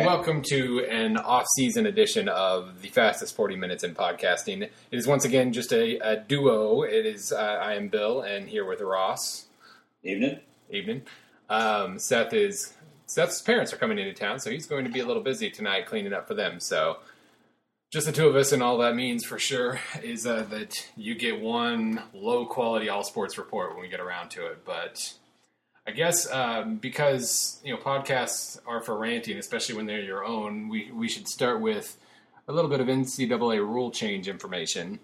welcome to an off-season edition of the fastest 40 minutes in podcasting. It is once again just a duo. It is I am Bill, and here with Ross. Evening. Seth's parents are coming into town, so he's going to be a little busy tonight cleaning up for them. So just the two of us, and all that means for sure is that you get one low-quality all-sports report when we get around to it, but I guess because podcasts are for ranting, especially when they're your own, we should start with a little bit of NCAA rule change information.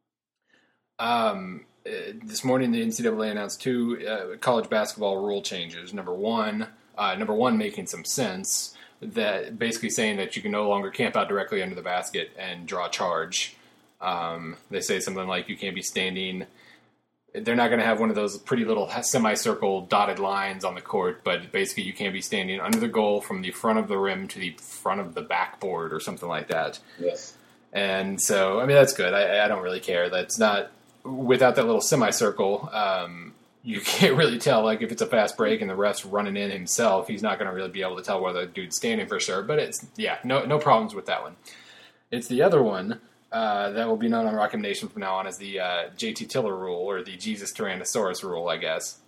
This morning, the NCAA announced two college basketball rule changes. Number one making some sense, that basically saying that you can no longer camp out directly under the basket and draw charge. They say something like you can't be standing. They're not going to have one of those pretty little semicircle dotted lines on the court, but basically you can't be standing under the goal from the front of the rim to the front of the backboard or something like that. Yes. And so, that's good. I don't really care. That's not, without that little semicircle, you can't really tell, like, if it's a fast break and the ref's running in himself, he's not going to really be able to tell whether the dude's standing for sure. But no problems with that one. It's the other one. That will be known on Rock'em Nation from now on as the JT Tiller rule, or the Jesus Tyrannosaurus rule, I guess.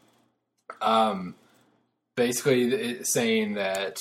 Basically, it's saying that,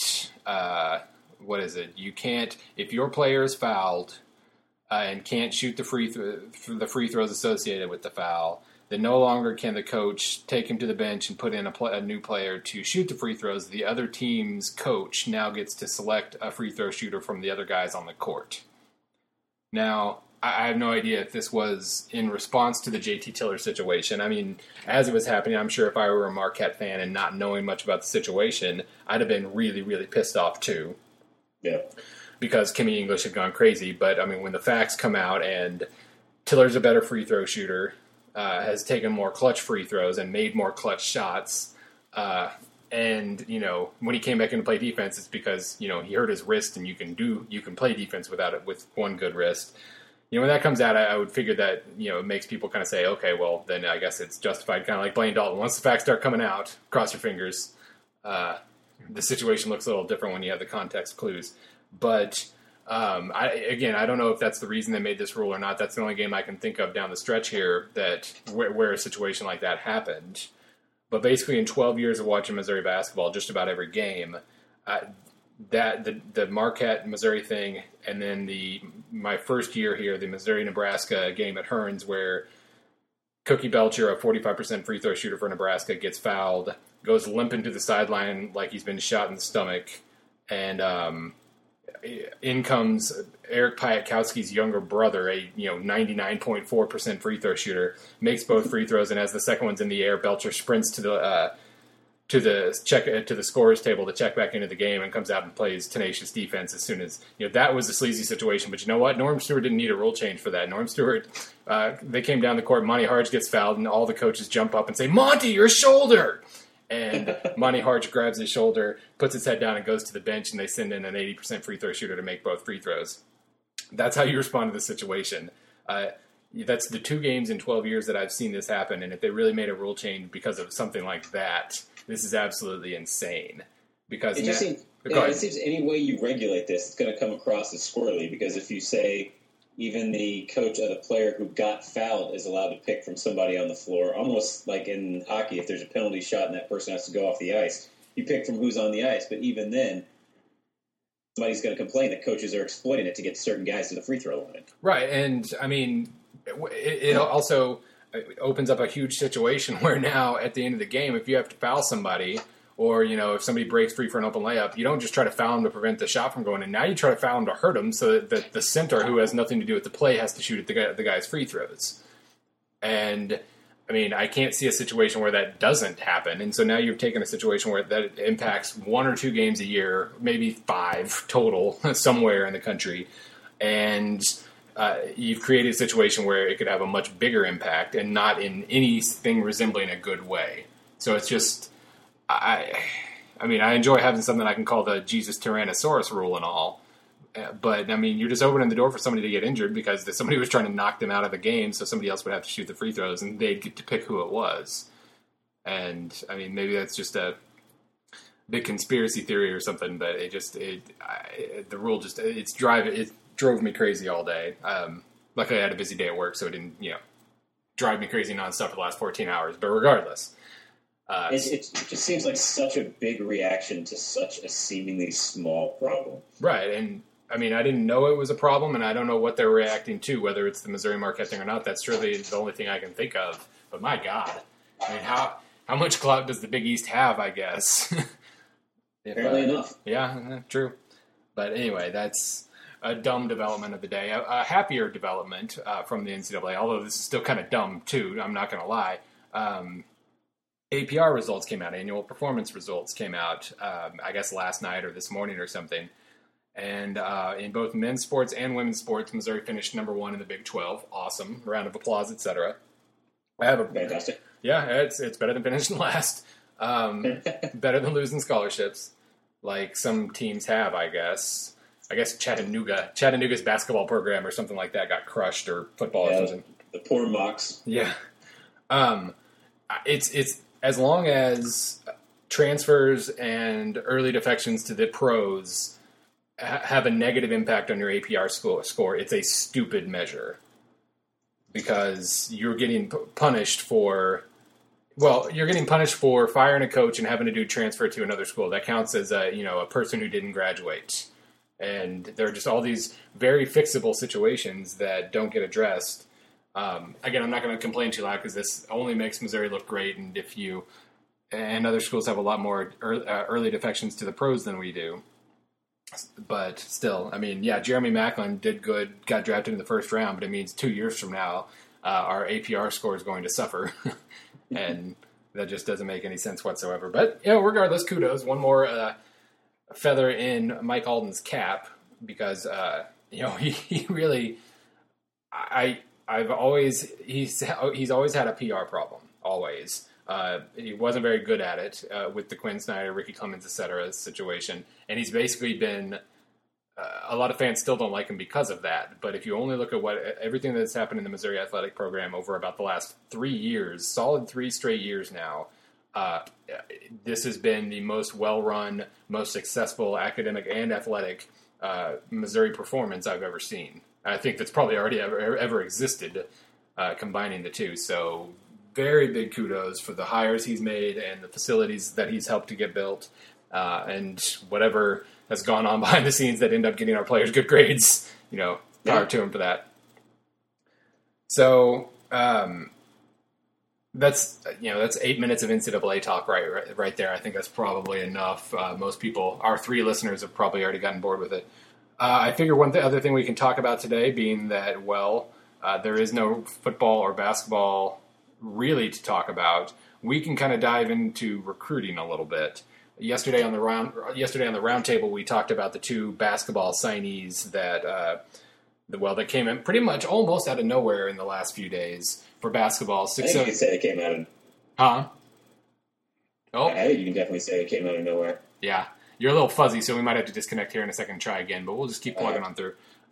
you can't, if your player is fouled and can't shoot the free throws associated with the foul, then no longer can the coach take him to the bench and put in a new player to shoot the free throws. The other team's coach now gets to select a free throw shooter from the other guys on the court. Now, I have no idea if this was in response to the JT Tiller situation. As it was happening, I'm sure if I were a Marquette fan and not knowing much about the situation, I'd have been really, really pissed off too. Yeah. Because Kimmy English had gone crazy. But, when the facts come out and Tiller's a better free throw shooter, has taken more clutch free throws and made more clutch shots, and, when he came back in to play defense, it's because, he hurt his wrist and you can play defense without it with one good wrist. When that comes out, I would figure that, it makes people kind of say, okay, well, then I guess it's justified, kind of like Blaine Dalton. Once the facts start coming out, cross your fingers, the situation looks a little different when you have the context clues. But, I don't know if that's the reason they made this rule or not. That's the only game I can think of down the stretch here where a situation like that happened. But basically, in 12 years of watching Missouri basketball, just about every game, the Marquette Missouri thing, and then my first year here, the Missouri-Nebraska game at Hearns, where Cookie Belcher, a 45% free throw shooter for Nebraska, gets fouled, goes limping to the sideline like he's been shot in the stomach, and in comes Eric Piatkowski's younger brother, a 99.4% free throw shooter, makes both free throws, and as the second one's in the air, Belcher sprints to the scorer's table to check back into the game and comes out and plays tenacious defense as soon as that was a sleazy situation. But you know what? Norm Stewart didn't need a rule change for that. Norm Stewart, they came down the court. Monty Harge gets fouled, and all the coaches jump up and say, "Monty, your shoulder!" And Monty Harge grabs his shoulder, puts his head down, and goes to the bench, and they send in an 80% free throw shooter to make both free throws. That's how you respond to the situation. That's the 2 games in 12 years that I've seen this happen, and if they really made a rule change because of something like that, this is absolutely insane. Because it seems any way you regulate this, it's going to come across as squirrely, because if you say even the coach of the player who got fouled is allowed to pick from somebody on the floor, almost like in hockey, if there's a penalty shot and that person has to go off the ice, you pick from who's on the ice. But even then, somebody's going to complain that coaches are exploiting it to get certain guys to the free throw line. Right, and it also opens up a huge situation where now at the end of the game, if you have to foul somebody, or if somebody breaks free for an open layup, you don't just try to foul him to prevent the shot from going in. Now you try to foul him to hurt him, so that the center, who has nothing to do with the play, has to shoot at the guy's free throws. And I can't see a situation where that doesn't happen. And so now you've taken a situation where that impacts 1 or 2 games a year, maybe 5 total somewhere in the country, and you've created a situation where it could have a much bigger impact and not in anything resembling a good way. So it's just, I enjoy having something I can call the Jesus Tyrannosaurus rule and all. But, you're just opening the door for somebody to get injured because somebody was trying to knock them out of the game, so somebody else would have to shoot the free throws, and they'd get to pick who it was. And, maybe that's just big conspiracy theory or something, but the rule just it drove me crazy all day. Luckily, I had a busy day at work, so it didn't drive me crazy nonstop for the last 14 hours. But regardless, it just seems like such a big reaction to such a seemingly small problem. Right, and I mean, I didn't know it was a problem, and I don't know what they're reacting to, whether it's the Missouri Marquette thing or not. That's surely the only thing I can think of. But my God, I mean, how much clout does the Big East have, I guess? Apparently enough. Yeah, true. But anyway, that's a dumb development of the day. A happier development from the NCAA, although this is still kind of dumb, too. I'm not going to lie. APR results came out. Annual performance results came out, I guess, last night or this morning or something. And in both men's sports and women's sports, Missouri finished number 1 in the Big 12. Awesome. Round of applause, etc. Fantastic. Yeah, it's better than finishing last. Better than losing scholarships, like some teams have, I guess. I guess Chattanooga's basketball program or something like that got crushed, or football or something. The poor Mocs. Yeah. It's as long as transfers and early defections to the pros have a negative impact on your APR score, it's a stupid measure, because you're getting punished for firing a coach and having to do transfer to another school. That counts as a person who didn't graduate. And there are just all these very fixable situations that don't get addressed. Again, I'm not going to complain too loud, because this only makes Missouri look great. And other schools have a lot more early defections to the pros than we do. But still, I mean, yeah, Jeremy Macklin did good, got drafted in the first round, but it means 2 years from now, our APR score is going to suffer. And that just doesn't make any sense whatsoever. But, regardless, kudos. One more feather in Mike Alden's cap, because, he really, he's always had a PR problem, always. He wasn't very good at it with the Quinn Snyder, Ricky Clemens, etc. situation, and he's basically been. A lot of fans still don't like him because of that. But if you only look at everything that's happened in the Missouri athletic program over about the last 3 years, solid 3 straight years now, this has been the most well-run, most successful academic and athletic Missouri performance I've ever seen. I think that's probably already ever existed, combining the two. So very big kudos for the hires he's made and the facilities that he's helped to get built, and whatever has gone on behind the scenes that end up getting our players good grades. Power to him for that. So that's 8 minutes of NCAA talk right there. I think that's probably enough. Most people, our 3 listeners, have probably already gotten bored with it. I figure other thing we can talk about today, being that, there is no football or basketball really to talk about, we can kind of dive into recruiting a little bit. Yesterday on the round table, we talked about the 2 basketball signees that came in pretty much almost out of nowhere in the last few days for basketball. I think you can say it came out of... Huh? Oh. I think you can definitely say it came out of nowhere. Yeah. You're a little fuzzy, so we might have to disconnect here in a second and try again, but we'll just keep plugging on through.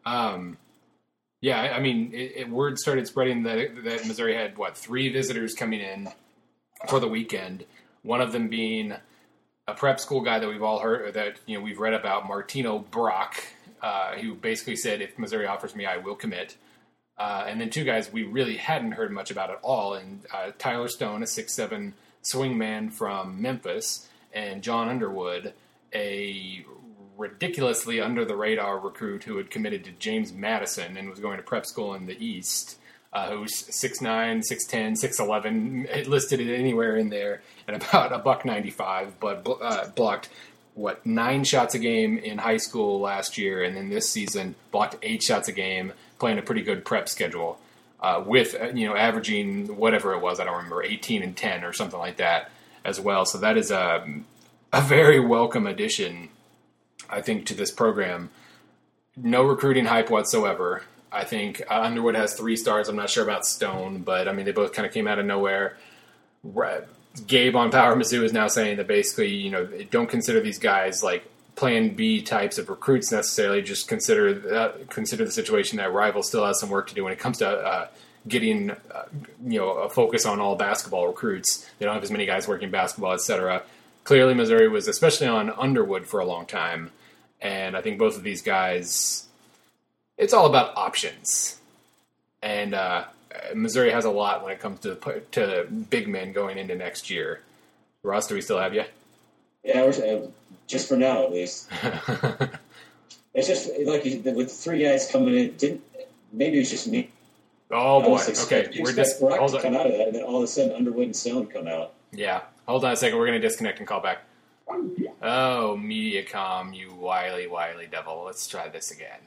I mean, word started spreading that Missouri had, 3 visitors coming in for the weekend, one of them being a prep school guy that we've all heard, that we've read about, Martino Brock, who basically said, if Missouri offers me, I will commit. And then 2 guys we really hadn't heard much about at all, and Tyler Stone, a 6'7" swingman from Memphis, and John Underwood, a ridiculously under-the-radar recruit who had committed to James Madison and was going to prep school in the East, who's 6'9", 6'10", 6'11", listed it anywhere in there, and about $195, but blocked, 9 shots a game in high school last year, and then this season blocked 8 shots a game, playing a pretty good prep schedule, with, averaging whatever it was, I don't remember, 18 and 10 or something like that as well. So that is a very welcome addition, I think, to this program. No recruiting hype whatsoever. I think Underwood has 3 stars. I'm not sure about Stone, but, I mean, they both kind of came out of nowhere. Gabe on Power Mizzou is now saying that basically, don't consider these guys like plan B types of recruits necessarily. Just consider the situation that Rival still has some work to do when it comes to getting a focus on all basketball recruits. They don't have as many guys working basketball, etc. clearly Missouri was especially on Underwood for a long time, and I think both of these guys, it's all about options, and Missouri has a lot when it comes to big men going into next year. Ross, do we still have you? Yeah, just for now at least. It's just like with 3 guys coming in. Maybe it was just me. Oh boy! Okay, we're just Brock to come out of that, and then all of a sudden Underwood and Stone come out. Yeah, hold on a second. We're going to disconnect and call back. Oh, Mediacom, you wily devil! Let's try this again.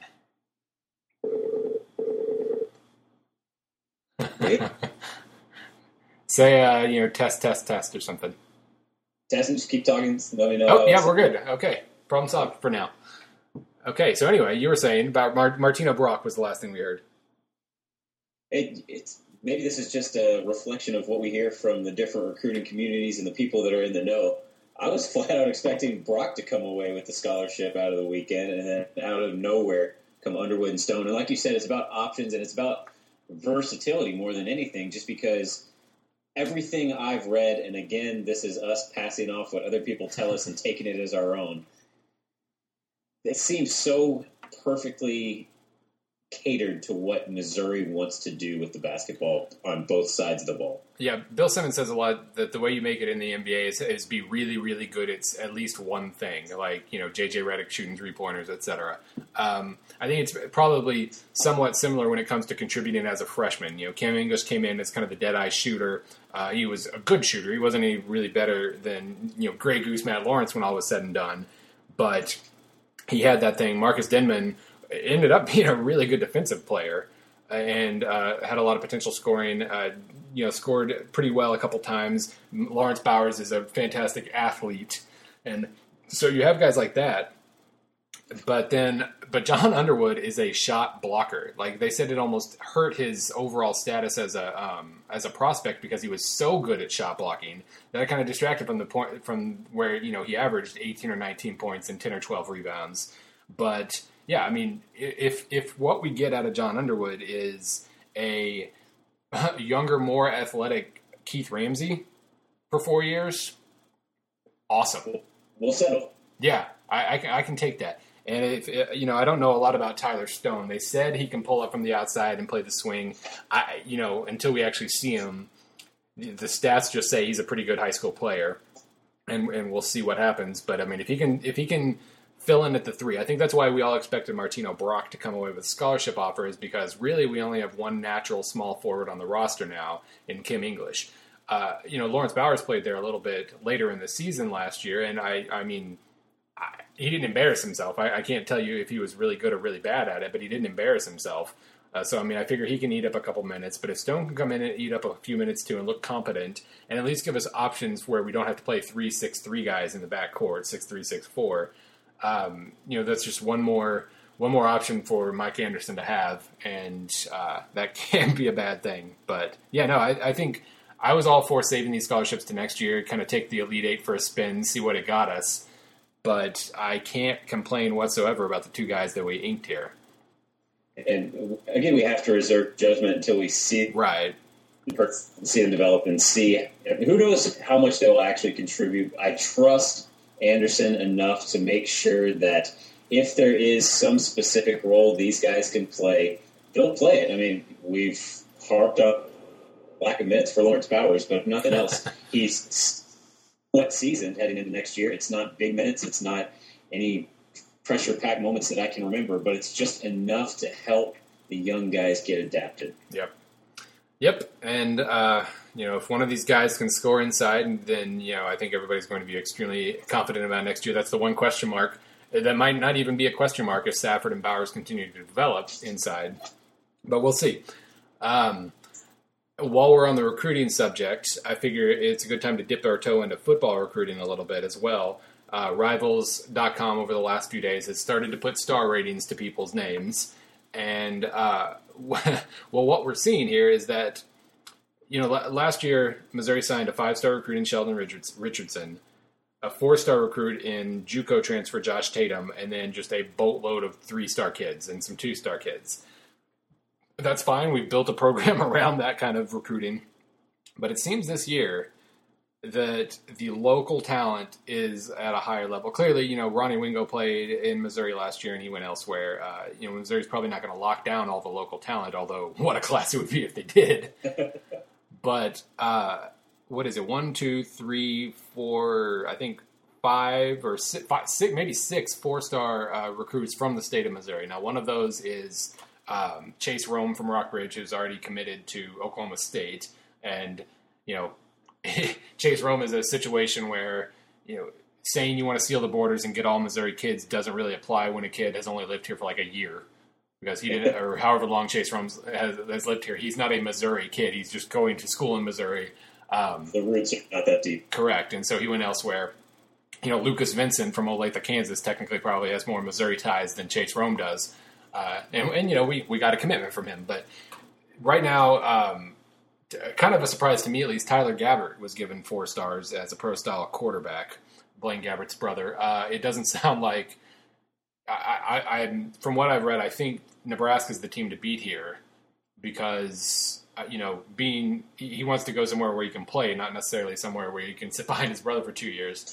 Say, test or something. Test and just keep talking. Let me know. Oh, yeah, we're good. Okay, problem solved for now. Okay, so anyway, you were saying about Martino Brock was the last thing we heard. It's maybe this is just a reflection of what we hear from the different recruiting communities and the people that are in the know. I was flat out expecting Brock to come away with the scholarship out of the weekend, and then out of nowhere come Underwood and Stone. And like you said, it's about options and it's about versatility more than anything, just because everything I've read, and again, this is us passing off what other people tell us and taking it as our own, it seems so perfectly catered to what Missouri wants to do with the basketball on both sides of the ball. Yeah, Bill Simmons says a lot that the way you make it in the NBA is be really, really good at at least one thing, like, J.J. Redick shooting three-pointers, etc. I think it's probably somewhat similar when it comes to contributing as a freshman. Cam English came in as kind of the dead-eye shooter. He was a good shooter. He wasn't any really better than, Grey Goose Matt Lawrence when all was said and done. But he had that thing. Marcus Denman ended up being a really good defensive player and had a lot of potential scoring. Scored pretty well a couple times. Lawrence Bowers is a fantastic athlete, and so you have guys like that. But John Underwood is a shot blocker. Like they said, it almost hurt his overall status as a prospect because he was so good at shot blocking that it kind of distracted from where he averaged 18 or 19 points and 10 or 12 rebounds. But yeah, I mean, if what we get out of John Underwood is a younger, more athletic Keith Ramsey for 4 years, awesome. We'll settle. Yeah, I can take that. And I don't know a lot about Tyler Stone. They said he can pull up from the outside and play the swing. Until we actually see him, the stats just say he's a pretty good high school player, and we'll see what happens. But I mean, if he can fill in at the three, I think that's why we all expected Martino Brock to come away with a scholarship offer, is because really we only have one natural small forward on the roster now in Kim English. Lawrence Bowers played there a little bit later in the season last year, and I mean, he didn't embarrass himself. I can't tell you if he was really good or really bad at it, but he didn't embarrass himself. So, I mean, I figure he can eat up a couple minutes, but if Stone can come in and eat up a few minutes too and look competent and at least give us options where we don't have to play 3-6-3 guys in the backcourt, 6-3, 6-4, that's just one more option for Mike Anderson to have, and that can be a bad thing. But, yeah, no, I think I was all for saving these scholarships to next year, kind of take the Elite Eight for a spin, see what it got us. But I can't complain whatsoever about the two guys that we inked here. And again, we have to reserve judgment until we see them develop and see. Who knows how much they'll actually contribute. I trust Anderson enough to make sure that if there is some specific role these guys can play, they'll play it. I mean, we've harped up lack of minutes for Lawrence Bowers, but if nothing else, he's seasoned heading into next year. It's not big minutes. It's not any pressure-packed moments that I can remember, but it's just enough to help the young guys get adapted. Yep. And, if one of these guys can score inside, then, I think everybody's going to be extremely confident about next year. That's the one question mark. That might not even be a question mark if Safford and Bowers continue to develop inside. But we'll see. While we're on the recruiting subject, I figure it's a good time to dip our toe into football recruiting a little bit as well. Rivals.com over the last few days has started to put star ratings to people's names. And, well, what we're seeing here is that, last year Missouri signed a 5-star recruit in Sheldon Richardson, a 4-star recruit in JUCO transfer Josh Tatum, and then just a boatload of 3-star kids and some 2-star kids. That's fine. We've built a program around that kind of recruiting. But it seems this year that the local talent is at a higher level. Clearly, Ronnie Wingo played in Missouri last year and he went elsewhere. Missouri's probably not going to lock down all the local talent, although what a class it would be if they did. But what is it? 1, 2, 3, 4, I think 5 or 6, maybe 6 4-star recruits from the state of Missouri. Now, one of those is Chase Rome from Rockbridge, who's already committed to Oklahoma State. And, Chase Rome is a situation where, saying you want to seal the borders and get all Missouri kids doesn't really apply when a kid has only lived here for like a year. Because he didn't, or however long Chase Rome has lived here, he's not a Missouri kid. He's just going to school in Missouri. The roots are not that deep. Correct. And so he went elsewhere. Lucas Vincent from Olathe, Kansas, technically probably has more Missouri ties than Chase Rome does. And we got a commitment from him. But right now, kind of a surprise to me, at least, Tyler Gabbert was given 4 stars as a pro-style quarterback, Blaine Gabbert's brother. It doesn't sound like, I'm from what I've read, I think Nebraska's the team to beat here because, he wants to go somewhere where he can play, not necessarily somewhere where he can sit behind his brother for 2 years.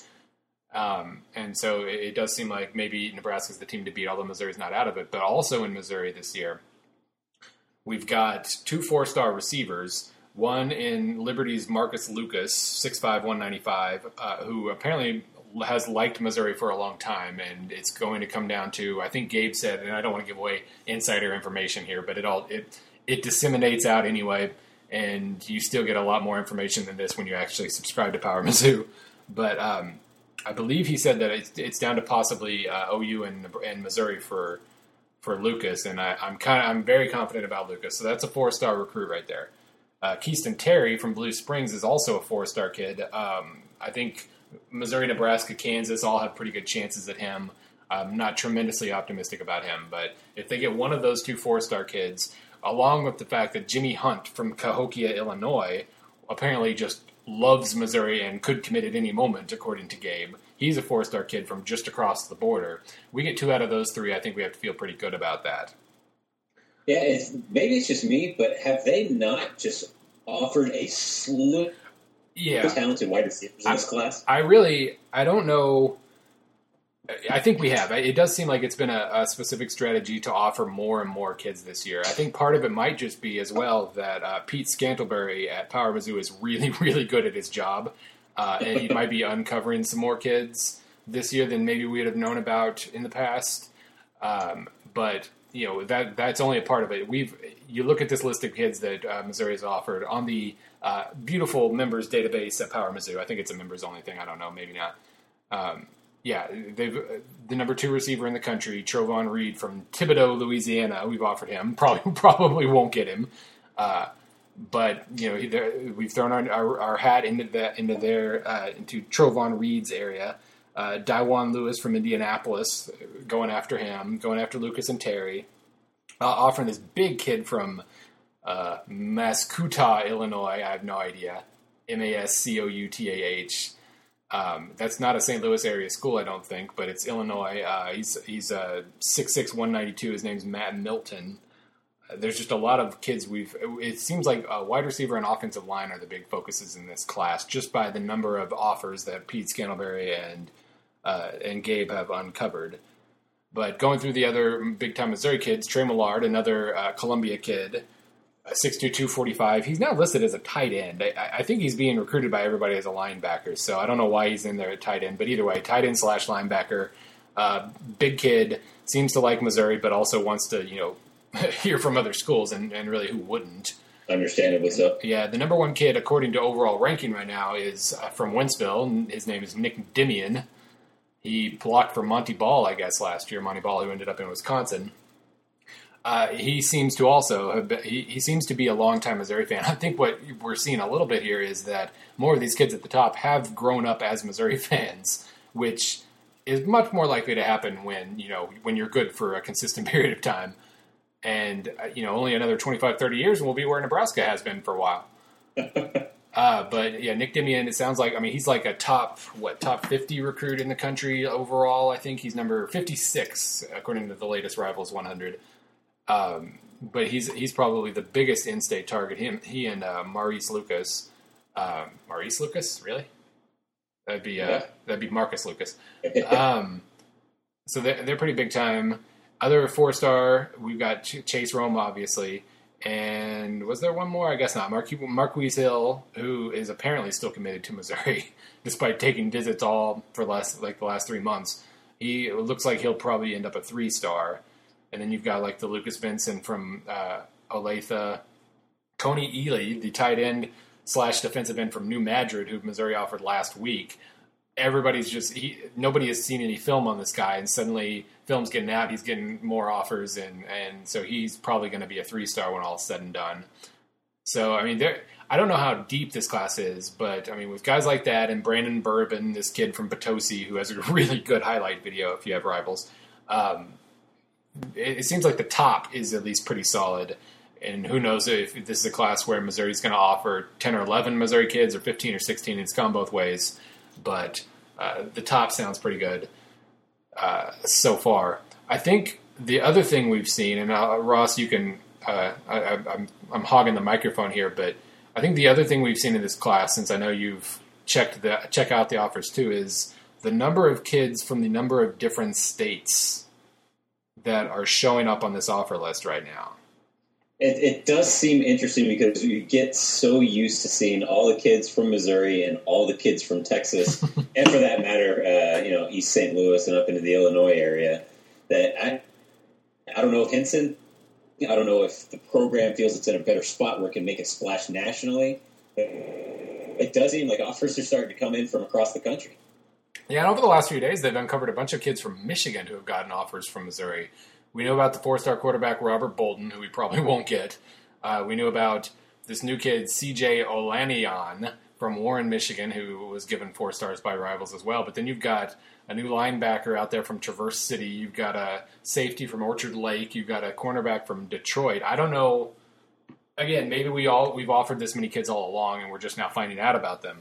And so it does seem like maybe Nebraska's the team to beat, although Missouri's not out of it. But also in Missouri this year, we've got 2 4-star receivers. One in Liberty's Marcus Lucas, 6'5", 195, who apparently has liked Missouri for a long time, and it's going to come down to, I think Gabe said, and I don't want to give away insider information here, but it disseminates out anyway, and you still get a lot more information than this when you actually subscribe to Power Mizzou. But I believe he said that it's down to possibly OU and Missouri for Lucas, and I'm very confident about Lucas. So that's a 4-star recruit right there. Keaston Terry from Blue Springs is also a 4-star kid. I think Missouri, Nebraska, Kansas all have pretty good chances at him. I'm not tremendously optimistic about him, but if they get one of those 2 4-star kids, along with the fact that Jimmy Hunt from Cahokia, Illinois, apparently just loves Missouri and could commit at any moment, according to Gabe. He's a 4-star kid from just across the border. We get 2 out of those 3. I think we have to feel pretty good about that. Yeah, maybe it's just me, but have they not just offered a slew of talented wide receivers in this class? I don't know. I think we have. It does seem like it's been a specific strategy to offer more and more kids this year. I think part of it might just be as well that Pete Scantlebury at Power Mizzou is really, really good at his job. And he might be uncovering some more kids this year than maybe we would have known about in the past. But that's only a part of it. You look at this list of kids that Missouri has offered on the beautiful members database at Power Mizzou. I think it's a members only thing. I don't know, maybe not. They've the number 2 receiver in the country, Trovon Reed from Thibodaux, Louisiana. We've offered him. Probably won't get him. But we've thrown our hat into Trovon Reed's area. Daiwan Lewis from Indianapolis, going after him, going after Lucas and Terry, offering this big kid from Mascoutah, Illinois. I have no idea. Mascoutah. That's not a St. Louis area school, I don't think, but it's Illinois. He's 6'6", 192. His name's Matt Milton. There's just a lot of kids it seems like wide receiver and offensive line are the big focuses in this class, just by the number of offers that Pete Scantlebury and Gabe have uncovered. But going through the other big-time Missouri kids, Trey Millard, another Columbia kid, 6'2", 245. He's now listed as a tight end. I think he's being recruited by everybody as a linebacker, so I don't know why he's in there at tight end. But either way, tight end / linebacker, big kid, seems to like Missouri, but also wants to, hear from other schools, and really who wouldn't. Understandably so. Yeah, the number 1 kid, according to overall ranking right now, is from Wentzville, and his name is Nick Dimian. He blocked for Monty Ball, I guess, last year. Monty Ball, who ended up in Wisconsin. He seems to also he seems to be a longtime Missouri fan. I think what we're seeing a little bit here is that more of these kids at the top have grown up as Missouri fans, which is much more likely to happen when you're good for a consistent period of time. And, only another 25, 30 years and we'll be where Nebraska has been for a while. But, yeah, Nick Dimian, it sounds like, he's like a top 50 recruit in the country overall. I think he's number 56, according to the latest Rivals 100. But he's probably the biggest in-state target. He and Maurice Lucas. Maurice Lucas? Really? That'd be Marcus Lucas. So they're pretty big time. Other 4-star, we've got Chase Rome, obviously. And was there one more? I guess not. Marquise Hill, who is apparently still committed to Missouri, despite taking visits all for the last 3 months. It looks like he'll probably end up a 3-star. And then you've got like the Lucas Vincent from Olathe. Tony Ely, the tight end / defensive end from New Madrid, who Missouri offered last week. Nobody has seen any film on this guy, and suddenly film's getting out, he's getting more offers, and so he's probably going to be a 3-star when all's said and done. So, I mean, I don't know how deep this class is, but, I mean, with guys like that, and Brandon Bourbon, this kid from Potosi, who has a really good highlight video if you have rivals, it seems like the top is at least pretty solid. And who knows if this is a class where Missouri's going to offer 10 or 11 Missouri kids, or 15 or 16. It's gone both ways. But the top sounds pretty good so far. I think the other thing we've seen, and Ross, you can, I'm hogging the microphone here, but I think the other thing we've seen in this class, since I know you've check out the offers too, is the number of kids from the number of different states that are showing up on this offer list right now. It does seem interesting because you get so used to seeing all the kids from Missouri and all the kids from Texas, and for that matter, East St. Louis and up into the Illinois area, that I don't know if Hinson, I don't know if the program feels it's in a better spot where it can make a splash nationally. It does seem like offers are starting to come in from across the country. Yeah, and over the last few days, they've uncovered a bunch of kids from Michigan who have gotten offers from Missouri. We know about the 4-star quarterback Robert Bolden, who we probably won't get. We knew about this new kid, C.J. Olaniyan from Warren, Michigan, who was given 4 stars by rivals as well. But then you've got a new linebacker out there from Traverse City. You've got a safety from Orchard Lake. You've got a cornerback from Detroit. I don't know. Again, maybe we've offered this many kids all along, and we're just now finding out about them.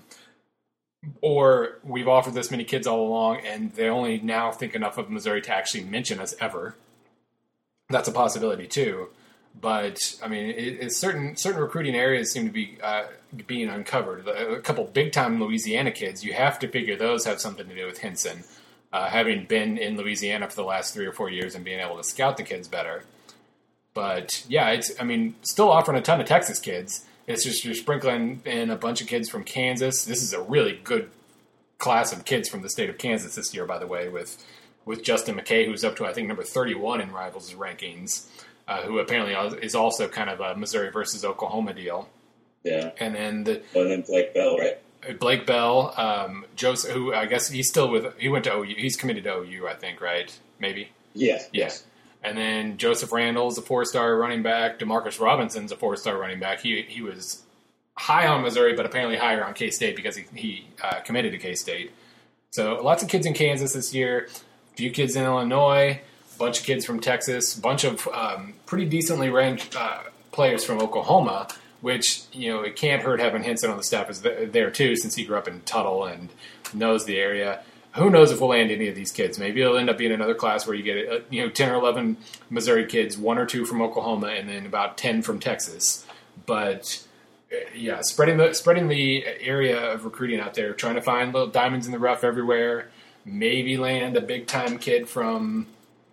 Or we've offered this many kids all along, and they only now think enough of Missouri to actually mention us ever. That's a possibility too, but I mean, certain recruiting areas seem to be being uncovered. A couple big time Louisiana kids, you have to figure those have something to do with Hinson, having been in Louisiana for the last 3 or 4 years and being able to scout the kids better. But yeah, still offering a ton of Texas kids. It's just you're sprinkling in a bunch of kids from Kansas. This is a really good class of kids from the state of Kansas this year, by the way, with Justin McKay, who's up to, I think, number 31 in Rivals' rankings, who apparently is also kind of a Missouri versus Oklahoma deal. Yeah. And then Blake Bell, right? Blake Bell, Joseph, who I guess he went to OU. He's committed to OU, I think, right? Maybe? Yes. Yeah. And then Joseph Randall's a 4-star running back. DeMarcus Robinson's a 4-star running back. He was high on Missouri, but apparently higher on K-State because he committed to K-State. So lots of kids in Kansas this year. A few kids in Illinois, a bunch of kids from Texas, a bunch of pretty decently ranked players from Oklahoma, which, it can't hurt having Hinson on the staff is there too, since he grew up in Tuttle and knows the area. Who knows if we'll land any of these kids? Maybe it'll end up being another class where you get 10 or 11 Missouri kids, 1 or 2 from Oklahoma, and then about 10 from Texas. But yeah, spreading the area of recruiting out there, trying to find little diamonds in the rough everywhere. Maybe land a big-time kid from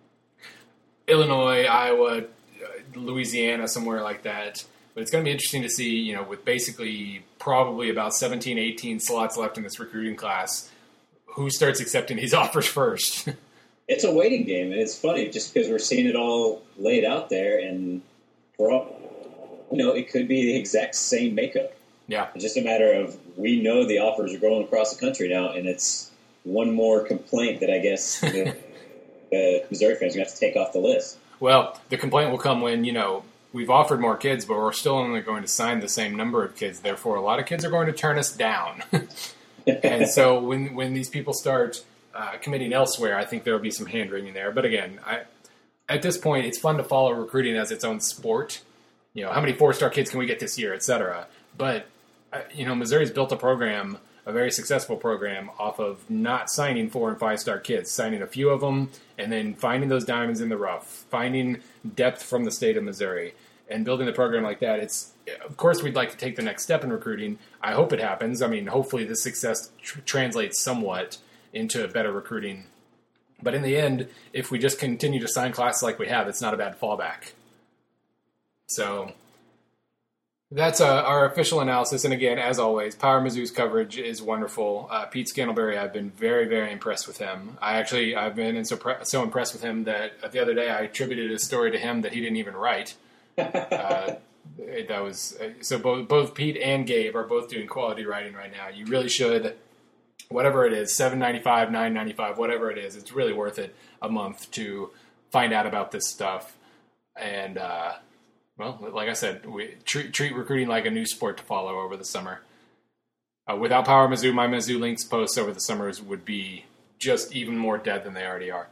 Illinois, Iowa, Louisiana, somewhere like that. But it's going to be interesting to see, with basically probably about 17, 18 slots left in this recruiting class, who starts accepting these offers first. It's a waiting game, and it's funny just because we're seeing it all laid out there, and it could be the exact same makeup. Yeah. It's just a matter of we know the offers are going across the country now, and it's one more complaint that I guess the Missouri fans are going to have to take off the list. Well, the complaint will come when, we've offered more kids, but we're still only going to sign the same number of kids. Therefore, a lot of kids are going to turn us down. And so when these people start committing elsewhere, I think there will be some hand-wringing there. But again, at this point, it's fun to follow recruiting as its own sport. How many 4-star kids can we get this year, et cetera. But, Missouri's built a very successful program off of not signing 4- and 5-star kids, signing a few of them, and then finding those diamonds in the rough, finding depth from the state of Missouri. and building the program like that, of course we'd like to take the next step in recruiting. I hope it happens. I mean, hopefully this success translates somewhat into better recruiting. But in the end, if we just continue to sign classes like we have, it's not a bad fallback. So that's our official analysis. And again, as always, Power Mizzou's coverage is wonderful. Pete Scantlebury, I've been very, very impressed with him. I've been so impressed with him that the other day I attributed a story to him that he didn't even write. That was so. Both Pete and Gabe are both doing quality writing right now. You really should, whatever it is, $7.95, $9.95, whatever it is. It's really worth it a month to find out about this stuff. And well, like I said, we treat recruiting like a new sport to follow over the summer. Without Power Mizzou, my Mizzou Links posts over the summers would be just even more dead than they already are.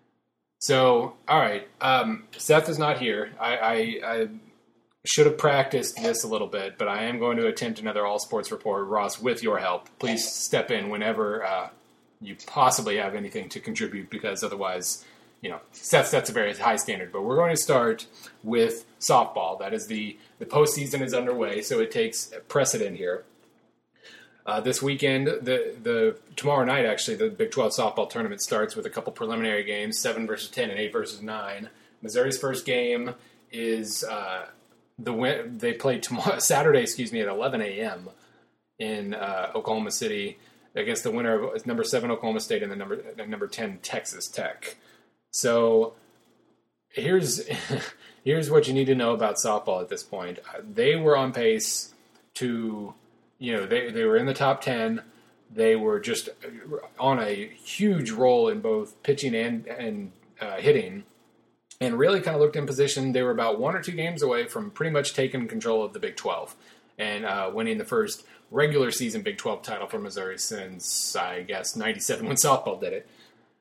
So, all right, Seth is not here. I should have practiced this a little bit, but I am going to attempt another All Sports Report. Ross, with your help, please step in whenever you possibly have anything to contribute, because otherwise, Seth sets a very high standard. But we're going to start with softball. That is the postseason is underway, so it takes precedent here. This weekend, the tomorrow night, actually, the Big 12 softball tournament starts with a couple preliminary games, 7 versus 10 and 8 versus 9. Missouri's first game is they play Saturday, at 11 a.m. in Oklahoma City against the winner of number 7 Oklahoma State and the number 10 Texas Tech. So here's what you need to know about softball at this point. They were on pace to, they were in the top 10. They were just on a huge roll in both pitching and hitting, and really kind of looked in position. They were about 1 or 2 games away from pretty much taking control of the Big 12 and winning the first regular season Big 12 title for Missouri since, I guess, 97 when softball did it.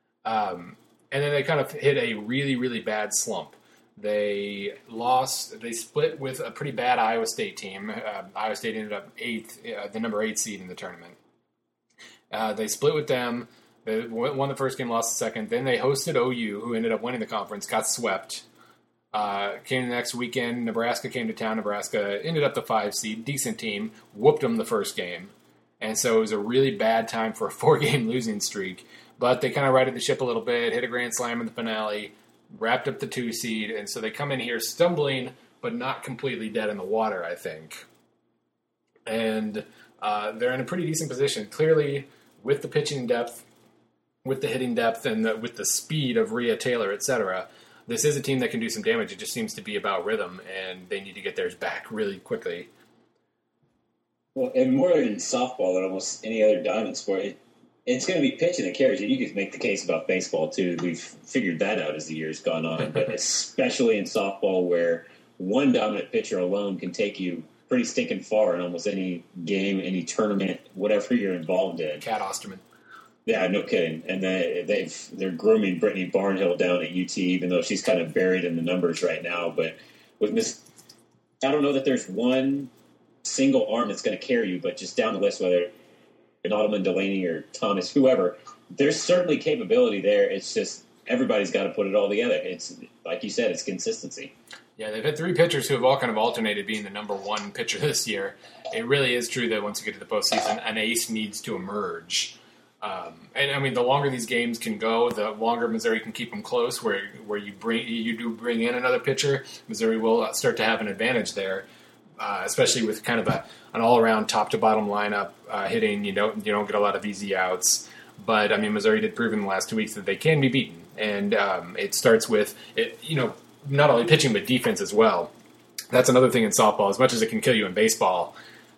And then they kind of hit a really, really bad slump. They split with a pretty bad Iowa State team. Iowa State ended up the number 8 seed in the tournament. They split with them. They won the first game, lost the second. Then they hosted OU, who ended up winning the conference, got swept. Came the next weekend. Nebraska came to town. Nebraska ended up the 5 seed, decent team, whooped them the first game. And so it was a really bad time for a 4-game losing streak. But they kind of righted the ship a little bit, hit a grand slam in the finale, wrapped up the 2 seed, and so they come in here stumbling, but not completely dead in the water, I think. And they're in a pretty decent position. Clearly, with the pitching depth, with the hitting depth, and with the speed of Rhea Taylor, etc., this is a team that can do some damage. It just seems to be about rhythm, and they need to get theirs back really quickly. Well, and more in softball than almost any other diamond sport, it's going to be pitching that carries you. You could make the case about baseball, too. We've figured that out as the year's gone on. But especially in softball, where one dominant pitcher alone can take you pretty stinking far in almost any game, any tournament, whatever you're involved in. Cat Osterman. Yeah, no kidding. And they're grooming Brittany Barnhill down at UT, even though she's kind of buried in the numbers right now. But with I don't know that there's one single arm that's going to carry you, but just down the list, whether Ottoman, Delaney, or Thomas, whoever, there's certainly capability there. It's just everybody's got to put it all together. It's like you said, it's consistency. Yeah, they've had 3 pitchers who have all kind of alternated being the number 1 pitcher this year. It really is true that once you get to the postseason, an ace needs to emerge. And I mean, the longer these games can go, the longer Missouri can keep them close. Where you do bring in another pitcher, Missouri will start to have an advantage there. Especially with kind of an all-around top-to-bottom lineup hitting. You don't get a lot of easy outs. But, I mean, Missouri did prove in the last 2 weeks that they can be beaten. And it starts with, not only pitching but defense as well. That's another thing in softball. As much as it can kill you in baseball,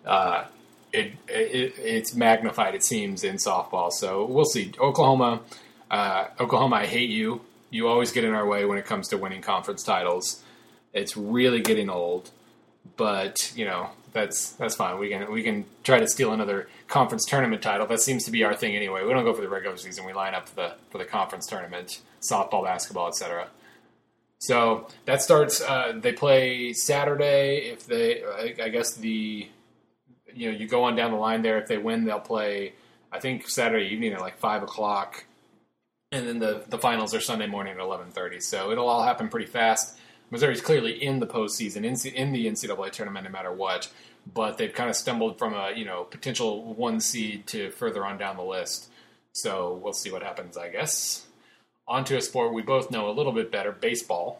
it's magnified, it seems, in softball. So we'll see. Oklahoma, I hate you. You always get in our way when it comes to winning conference titles. It's really getting old. But, that's fine. We can try to steal another conference tournament title. That seems to be our thing anyway. We don't go for the regular season. We line up for the conference tournament, softball, basketball, etc. So that starts. They play Saturday. I guess you go on down the line there. If they win, they'll play, I think, Saturday evening at like 5:00, and then the finals are Sunday morning at 11:30. So it'll all happen pretty fast. Missouri's clearly in the postseason, in the NCAA tournament, no matter what. But they've kind of stumbled from a potential 1 seed to further on down the list. So we'll see what happens, I guess. On to a sport we both know a little bit better, baseball,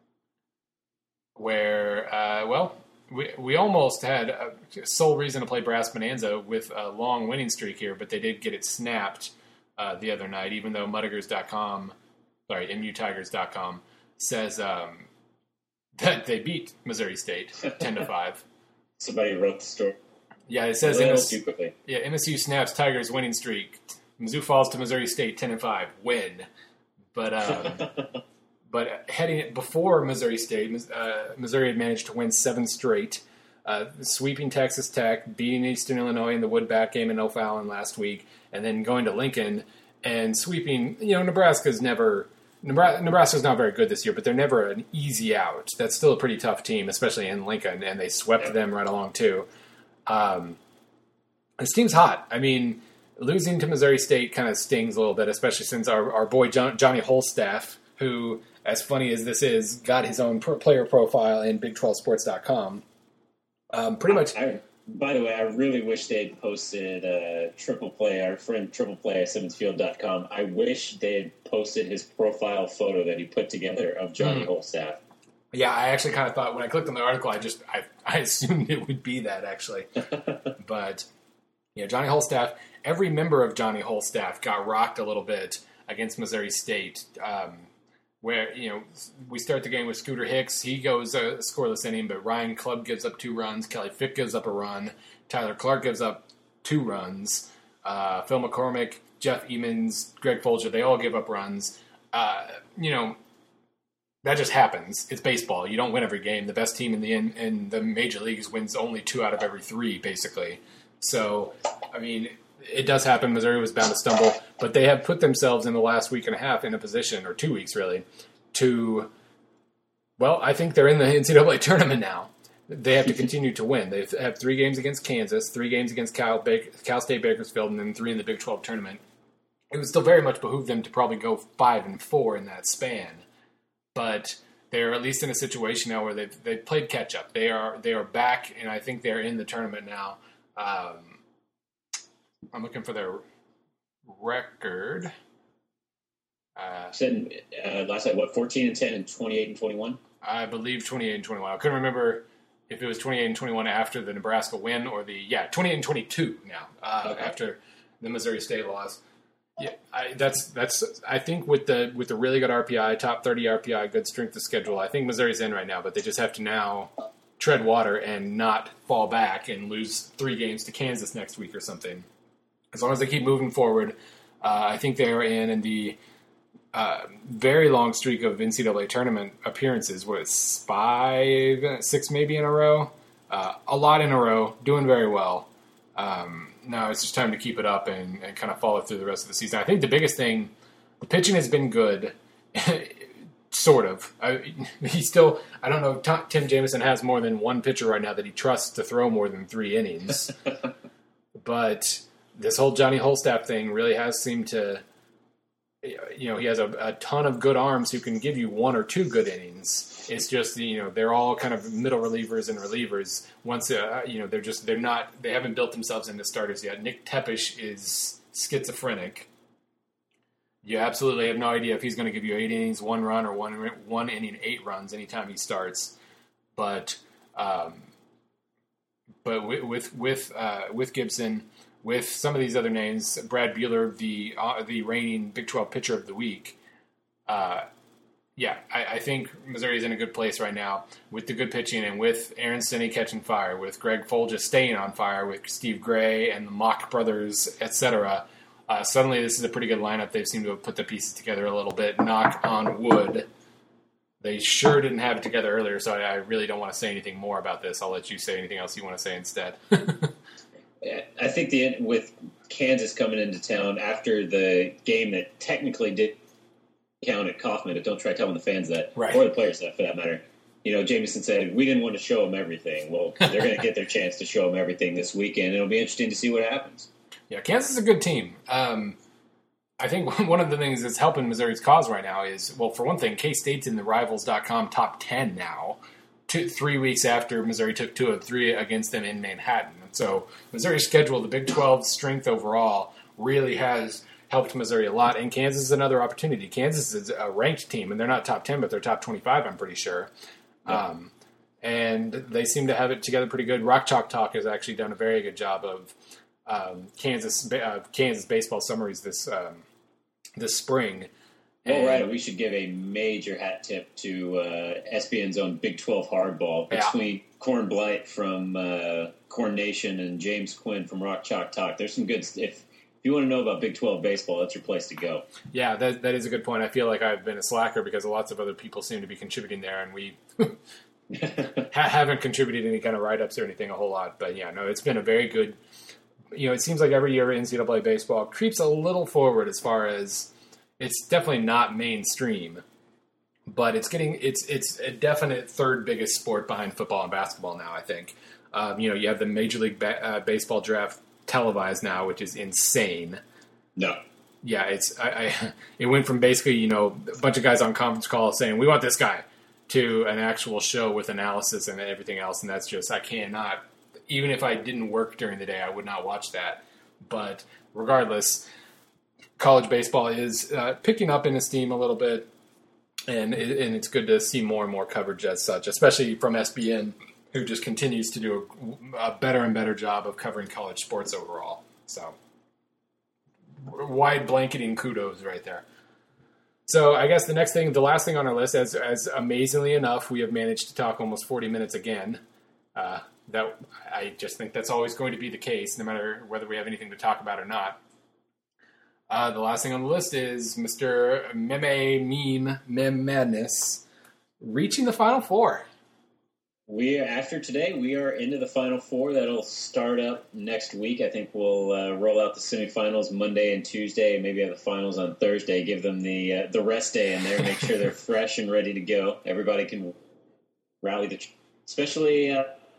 where we almost had a sole reason to play Brass Bonanza with a long winning streak here, but they did get it snapped the other night, even though MUTigers.com says that they beat Missouri State 10-5. Somebody wrote the story. Yeah, it says too quickly. Yeah, MSU snaps Tigers winning streak. Mizzou falls to Missouri State 10-5. Win. But heading before Missouri State, Missouri had managed to win 7 straight, sweeping Texas Tech, beating Eastern Illinois in the Woodback game in O'Fallon last week, and then going to Lincoln and sweeping. Nebraska's not very good this year, but they're never an easy out. That's still a pretty tough team, especially in Lincoln, and they swept them right along too. This team's hot. I mean, losing to Missouri State kind of stings a little bit, especially since our boy Johnny Holstaff, who, as funny as this is, got his own player profile in Big12Sports.com. Pretty much. By the way, I really wish they'd posted Triple Play, our friend Triple Play at SimmonsField.com. I wish they had posted his profile photo that he put together of Johnny Holstaff. Yeah, I actually kind of thought when I clicked on the article, I assumed it would be that actually. But Johnny Holstaff, every member of Johnny Holstaff got rocked a little bit against Missouri State. Where we start the game with Scooter Hicks. He goes a scoreless inning, but Ryan Clubb gives up 2 runs. Kelly Fick gives up a run. Tyler Clark gives up 2 runs. Phil McCormick, Jeff Emons, Greg Folger, they all give up runs. That just happens. It's baseball. You don't win every game. The best team in the major leagues wins only 2 out of every 3, basically. So, I mean, it does happen. Missouri was bound to stumble, but they have put themselves in the last week and a half in a position, or 2 weeks really, I think they're in the NCAA tournament now. They have to continue to win. They have 3 games against Kansas, 3 games against Cal State Bakersfield, and then 3 in the Big 12 tournament. It would still very much behoove them to probably go 5-4 in that span, but they're at least in a situation now where they've played catch up. They are back, and I think they're in the tournament now. I'm looking for their record. Said last night, 14-10 and 28-21? I believe 28-21. I couldn't remember if it was 28-21 after the Nebraska win or 28-22 now after the Missouri State loss. Yeah, I think with the really good RPI, top 30 RPI, good strength of schedule, I think Missouri's in right now, but they just have to now tread water and not fall back and lose 3 games to Kansas next week or something. As long as they keep moving forward, I think they are in the very long streak of NCAA tournament appearances. What, 5, 6 maybe in a row? A lot in a row, doing very well. Now it's just time to keep it up and kind of follow through the rest of the season. I think the biggest thing, the pitching has been good, sort of. I don't know if Tim Jamison has more than 1 pitcher right now that he trusts to throw more than 3 innings. But this whole Johnny Holstaff thing really has seemed to, he has a ton of good arms who can give you 1 or 2 good innings. It's just, they're all kind of middle relievers and relievers. Once, they haven't built themselves into starters yet. Nick Tepesch is schizophrenic. You absolutely have no idea if he's going to give you 8 innings, 1 run, or one inning, 8 runs anytime he starts. But with Gibson, with some of these other names, Brad Buehler, the reigning Big 12 pitcher of the week, I think Missouri's in a good place right now with the good pitching and with Aaron Stinnie catching fire, with Greg Folger staying on fire, with Steve Gray and the Mock brothers, etc. Suddenly this is a pretty good lineup. They seem to have put the pieces together a little bit. Knock on wood. They sure didn't have it together earlier, so I really don't want to say anything more about this. I'll let you say anything else you want to say instead. I think with Kansas coming into town after the game that technically did count at Kauffman, but don't try telling the fans that, right, or the players that, for that matter. Jamison said, we didn't want to show them everything. Well, they're going to get their chance to show them everything this weekend. It'll be interesting to see what happens. Yeah, Kansas is a good team. I think one of the things that's helping Missouri's cause right now is, well, for one thing, K-State's in the Rivals.com top 10 now, 3 weeks after Missouri took 2 of 3 against them in Manhattan. So Missouri's schedule, the Big 12 strength overall, really has helped Missouri a lot. And Kansas is another opportunity. Kansas is a ranked team, and they're not top 10, but they're top 25, I'm pretty sure. Yeah. And they seem to have it together pretty good. Rock Chalk Talk has actually done a very good job of Kansas baseball summaries this spring. Well, right. We should give a major hat tip to SBN's own Big 12 Hardball between Corn Blight from Corn Nation and James Quinn from Rock Chalk Talk. There's some good. If you want to know about Big 12 baseball, that's your place to go. Yeah, that is a good point. I feel like I've been a slacker because lots of other people seem to be contributing there, and we haven't contributed any kind of write-ups or anything a whole lot. But yeah, no, it's been a very good. It seems like every year NCAA baseball creeps a little forward as far as it's definitely not mainstream, but it's a definite third biggest sport behind football and basketball now. I think you have the Major League Baseball draft televised now, which is insane. No. Yeah, it went from basically a bunch of guys on conference calls saying we want this guy to an actual show with analysis and everything else, and that's just I cannot. Even if I didn't work during the day, I would not watch that. But regardless, college baseball is picking up in esteem a little bit, and it's good to see more and more coverage as such, especially from SBN, who just continues to do a better and better job of covering college sports overall. So, wide blanketing kudos right there. So I guess the last thing on our list, as amazingly enough, we have managed to talk almost 40 minutes again. That I just think that's always going to be the case, no matter whether we have anything to talk about or not. The last thing on the list is Mr. Meme Madness reaching the Final Four. After today, we are into the Final Four. That'll start up next week. I think we'll roll out the semifinals Monday and Tuesday, and maybe have the finals on Thursday. Give them the rest day in there, make sure they're fresh and ready to go. Everybody can rally especially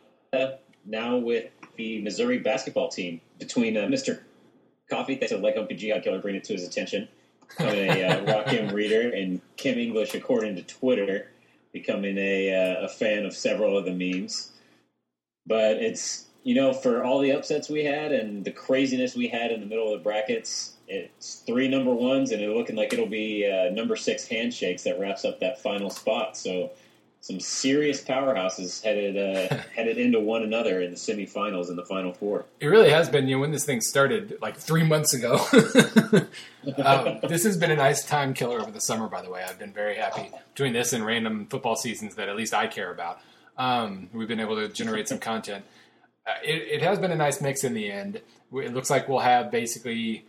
now with the Missouri basketball team between Mr. Coffee, thanks to Lake PG Killer bringing it to his attention, becoming a Rock M reader, and Kim English, according to Twitter, becoming a fan of several of the memes. But it's, for all the upsets we had and the craziness we had in the middle of the brackets, it's 3 number ones, and it's looking like it'll be number 6 handshakes that wraps up that final spot. So some serious powerhouses headed into one another in the semifinals and the Final Four. It really has been, when this thing started like 3 months ago. This has been a nice time killer over the summer, by the way. I've been very happy doing this in random football seasons that at least I care about. We've been able to generate some content. It has been a nice mix in the end. It looks like we'll have basically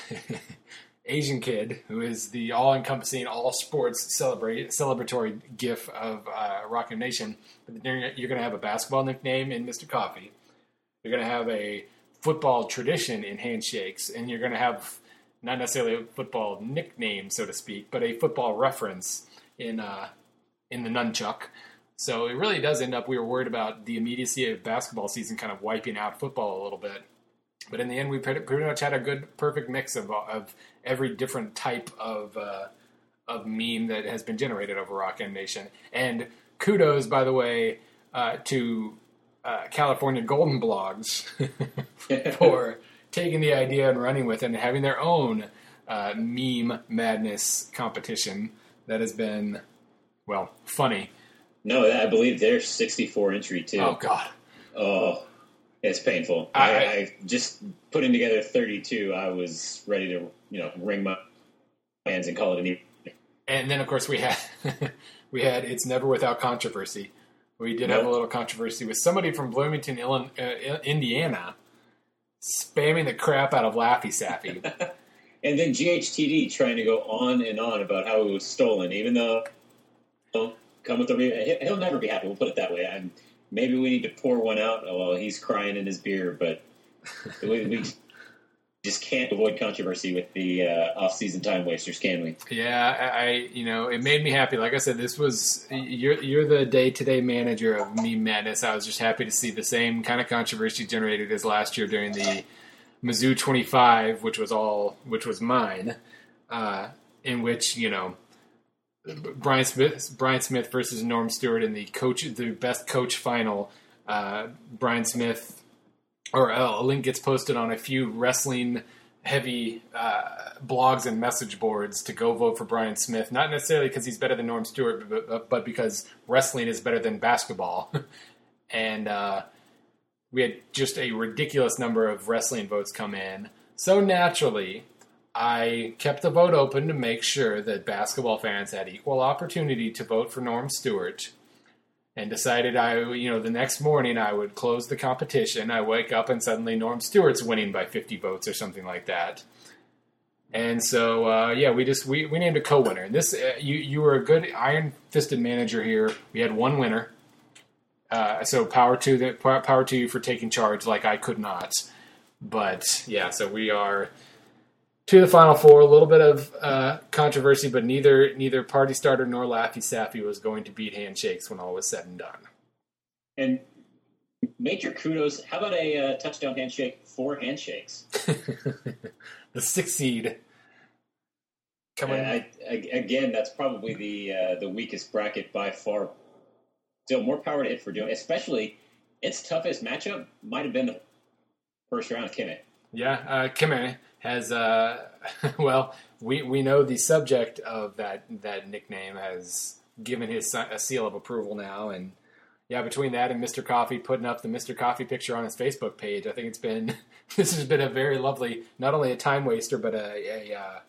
Asian Kid, who is the all-encompassing, all-sports celebratory gif of Rock M Nation. But then you're going to have a basketball nickname in Mr. Coffee. You're going to have a football tradition in Handshakes. And you're going to have not necessarily a football nickname, so to speak, but a football reference in the Nunchuck. So it really does end up, we were worried about the immediacy of basketball season kind of wiping out football a little bit. But in the end, we pretty much had a good, perfect mix of every different type of meme that has been generated over Rock M Nation. And kudos, by the way, to California Golden Blogs for taking the idea and running with it and having their own meme madness competition that has been, funny. No, I believe they're 64 entry too. Oh, God. Oh, it's painful. I just putting together 32. I was ready to, wring my hands and call it an evening. And then, of course, we had It's Never Without Controversy. We did have a little controversy with somebody from Bloomington, Indiana, spamming the crap out of Laffy Saffy. And then GHTD trying to go on and on about how it was stolen, even though he'll come with he'll never be happy. We'll put it that way. Maybe we need to pour one out while he's crying in his beer, but we just can't avoid controversy with the off-season time wasters, can we? Yeah, it made me happy. Like I said, this was you're the day-to-day manager of Meme Madness. I was just happy to see the same kind of controversy generated as last year during the Mizzou 25, which was mine. in which, Brian Smith versus Norm Stewart in the best coach final. Brian Smith, or a link gets posted on a few wrestling heavy blogs and message boards to go vote for Brian Smith, not necessarily because he's better than Norm Stewart, but because wrestling is better than basketball. And we had just a ridiculous number of wrestling votes come in. So naturally, I kept the vote open to make sure that basketball fans had equal opportunity to vote for Norm Stewart, and decided the next morning I would close the competition. I wake up and suddenly Norm Stewart's winning by 50 votes or something like that. And so, we named a co-winner. And this, you were a good iron-fisted manager here. We had one winner. So power to you for taking charge like I could not. But, yeah, so we are to the Final Four. A little bit of controversy, but neither Party Starter nor Laffy Saffy was going to beat Handshakes when all was said and done. And major kudos. How about a touchdown handshake for Handshakes? The 6th seed. Again, that's probably the weakest bracket by far. Still, more power to it for doing, especially its toughest matchup might have been the first round of Kimmett. Yeah, Kimmett has, we know the subject of that nickname has given his a seal of approval now, and yeah, between that and Mr. Coffee putting up the Mr. Coffee picture on his Facebook page, I think this has been a very lovely, not only a time waster, but a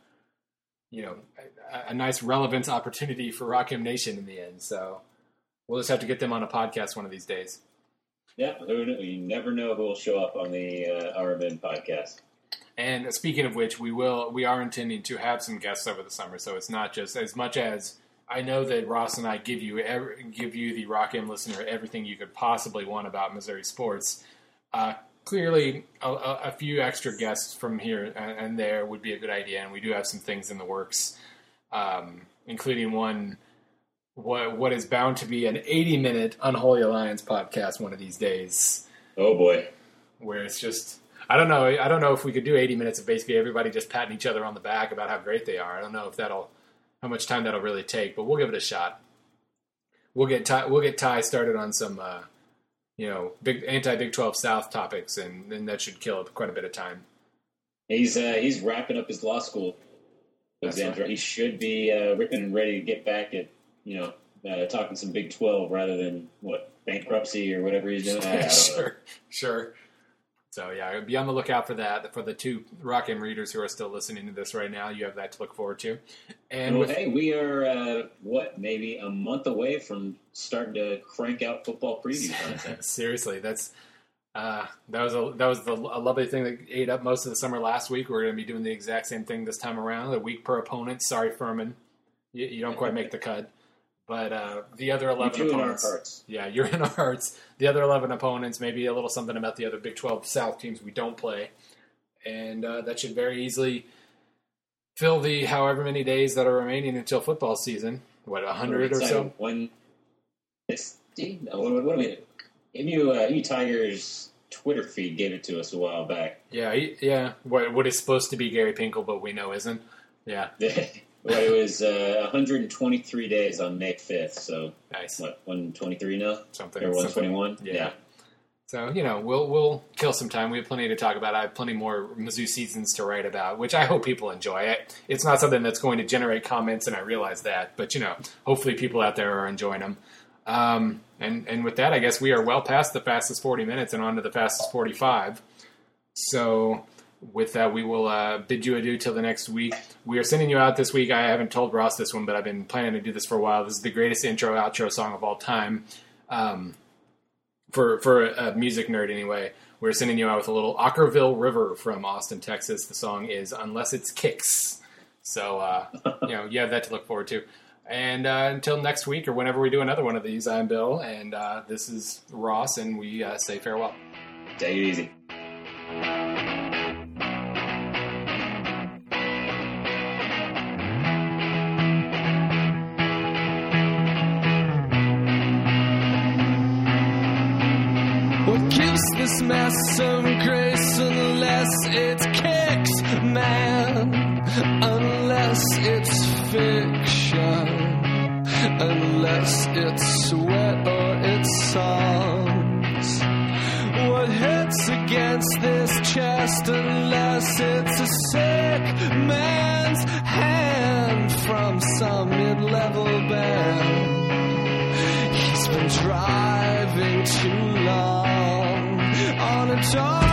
nice relevance opportunity for Rock M Nation in the end. So we'll just have to get them on a podcast one of these days. Yeah, you never know who will show up on the RMN podcast. And speaking of which, we are intending to have some guests over the summer, so it's not just as much as I know that Ross and I give you the Rock M listener everything you could possibly want about Missouri sports. Clearly, a few extra guests from here and there would be a good idea, and we do have some things in the works, including one what is bound to be an 80-minute Unholy Alliance podcast one of these days. Oh boy, where it's just. I don't know if we could do 80 minutes of basically everybody just patting each other on the back about how great they are. I don't know if how much time that'll really take, but we'll give it a shot. We'll get Ty started on some, big anti-Big 12 South topics, and that should kill quite a bit of time. He's wrapping up his law school exams. Right. He should be ripping and ready to get back at talking some Big 12 rather than bankruptcy or whatever he's doing. Sure. So, yeah, be on the lookout for that. For the two Rock M readers who are still listening to this right now, you have that to look forward to. And we are, maybe a month away from starting to crank out football preview content. Seriously, that was a lovely thing that ate up most of the summer last week. We're going to be doing the exact same thing this time around, a week per opponent. Sorry, Furman. You don't quite make the cut. But the other 11 opponents, in our hearts. Yeah, you're in our hearts. The other 11 opponents, maybe a little something about the other Big 12 South teams we don't play, and that should very easily fill the however many days that are remaining until football season. 100 or so? 160? What do we do? MU Tigers Twitter feed gave it to us a while back. Yeah. What is supposed to be Gary Pinkel, but we know isn't. Yeah. Well, it was 123 days on May 5th, so nice. 123 now? Something. Or 121? Yeah. So, we'll kill some time. We have plenty to talk about. I have plenty more Mizzou seasons to write about, which I hope people enjoy. It's not something that's going to generate comments, and I realize that. But, hopefully people out there are enjoying them. And with that, I guess we are well past the fastest 40 minutes and on to the fastest 45. So with that, we will bid you adieu till the next week. We are sending you out this week. I haven't told Ross this one, but I've been planning to do this for a while. This is the greatest intro-outro song of all time. For a music nerd anyway, we're sending you out with a little Ockerville River from Austin, Texas. The song is Unless It's Kicks. So, you have that to look forward to. And until next week or whenever we do another one of these, I'm Bill, and this is Ross, and we say farewell. Take it easy. What gives this mess some grace unless it kicks, man? unless it's fiction, unless it's sweat or it's songs. What hits against this chest unless it's a sick man's hand from some mid-level band? He's been driving too long on a dark